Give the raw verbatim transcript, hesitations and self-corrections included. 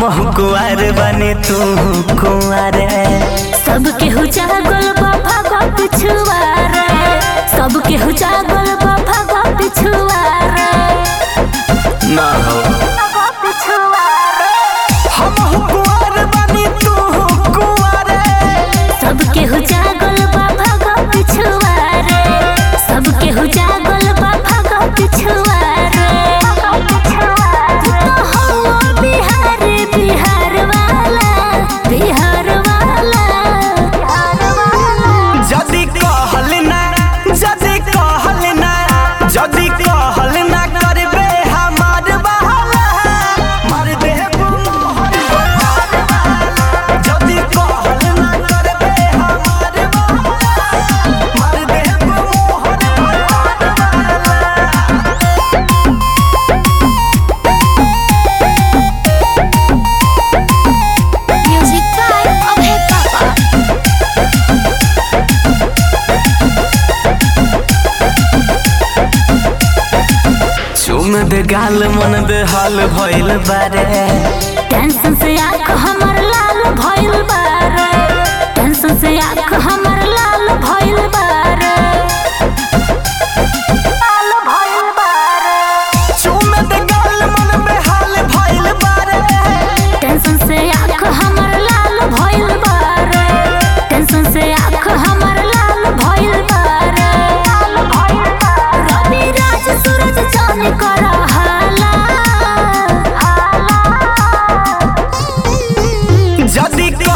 हम कुआर बने तू कुआर सबके हो जागल बाबा गो पिछुआर सबके हो जागल बाबा गो पिछुआर ना हो हम कुआर बने तू कुआर सबके हो जागल बाबा गो पिछुआर सबके हो जागल बाबा गो पिछुआर बिहार वाला बिहार वाला जदी कहल ना जदी कहल ना जदी कहल ना करबे हमार बहाला मार देब मोहर जदी कहल ना करबे हमार बहाला मार देब मोहर म्यूजिक बाय अभय पापा चुम दे गाल मन बेहाल भइल बारे टेंशन से आँख हमर लाल भइल बारे टेंशन से आँख हमर लाल भइल बारे लाल भइल बारे चुम दे गाल मन बेहाल भइल बारे टेंशन से आँख हमर लाल भइल बारे टेंशन से आँख हमर लाल भइल बारे लाल भइल बारे रवि राज सूरज चांद कर हाला हाला जदी